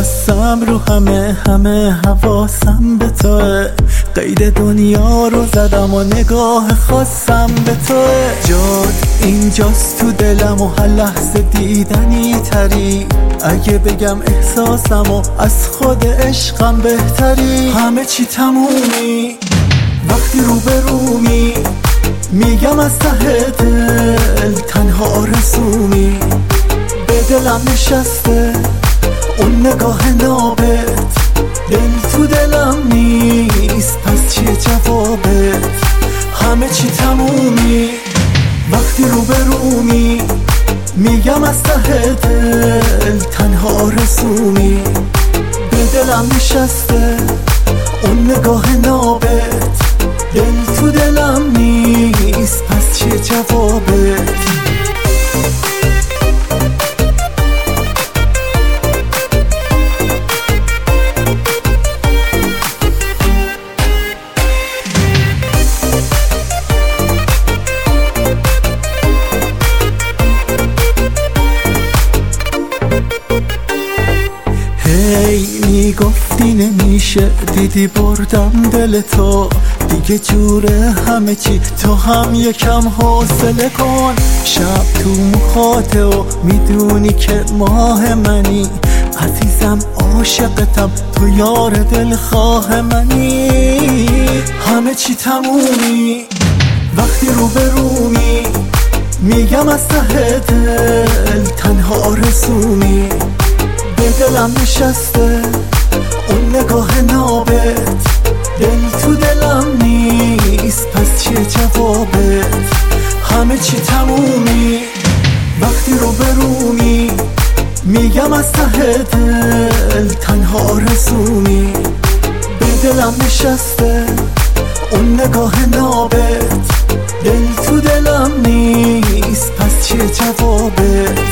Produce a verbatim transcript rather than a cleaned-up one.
بستم رو همه همه حواسم به توه، قید دنیا رو زدم و نگاه خواستم به توه. جاد اینجاست تو دلم و هر لحظه دیدنی تری، اگه بگم احساسم و از خود عشقم بهتری. همه چی تمومی وقتی رو به رومی، میگم از ته دل تنها آرزومی. به دلم نشسته اون نگاه نابت، دل تو دلم نیست پس چیه جوابت؟ همه چی تمومی وقتی رو به رومی، میگم از ته دل تنها آرزومی. به دلم نشسته اون نگاه نابت، دل تو دلم نیست پس چیه جوابت؟ هی میگفتی نمیشه، دیدی بردم دل تو، دیگه جوره همه چی، تو هم یکم حوصله کن. شب تو مخاطه و میدونی که ماه منی، عزیزم عاشقتم تو یار دلخواه منی. همه چی تمومی وقتی رو به رومی، میگم از ته دل تنها آرزومی. به دلم نشسته اون نگاه نابت، دل تو دلم نیست پس چیه جوابت؟ همه چی تمومی وقتی رو به رومی، میگم از ته دل تنها آرزومی. به دلم نشسته اون نگاه نابت، دل تو دلم نیست پس چیه جوابت؟